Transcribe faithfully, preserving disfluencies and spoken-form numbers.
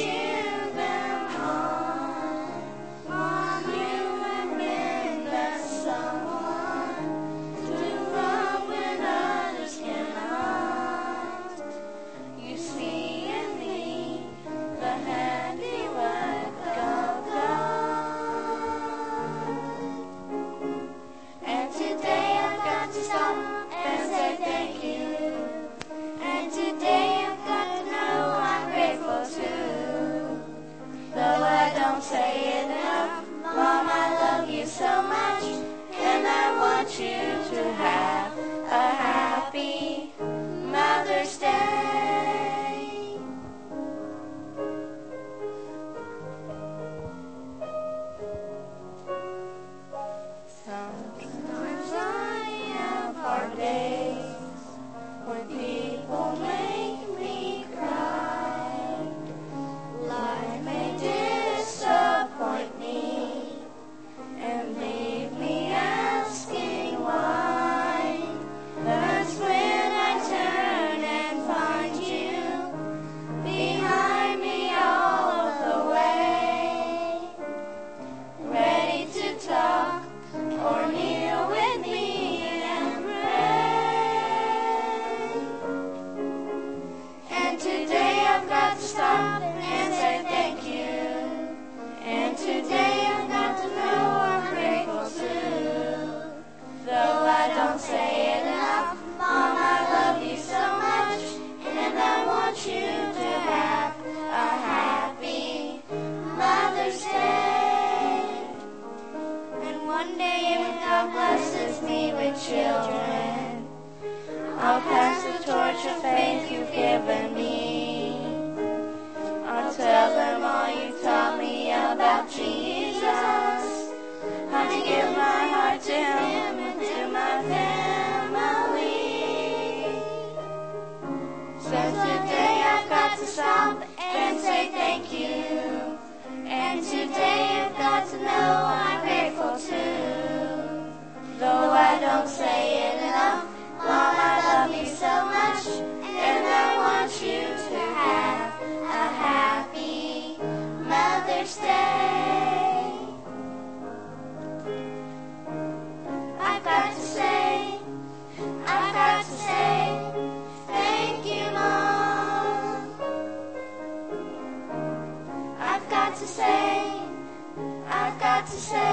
cheer them on. Mom, you have been that someone to love when others cannot. You see in me the handiwork of God. And today I've got to stop and say thank you. And today I've got to know I'm grateful too. Though I don't say it enough, Mom, I love you so much, and I want you to have a happy Mother's Day. Sometimes I have hard days when people make me cry. Life may disappoint me and leave me asking why. That's when I turn and find you behind me all of the way, ready to talk or kneel with me and pray. And today I've got to stop and say thank you. And today I've got to know I'm grateful too. Though I don't say it enough, Mom, I love you so much, and I want you to have a happy Mother's Day. And one day if God blesses me with children, I'll pass the torch of faith you've given me. I'll tell them all you taught me about Jesus, how to give my heart to Him and to my family. So today I've got to stop and say thank you. And today I've got to know I'm grateful too. Though I don't say it enough, Mom, I love you so much, and I want you to have a happy Mother's Day. I've got to say, I've got to say, thank you, Mom. I've got to say, I've got to say,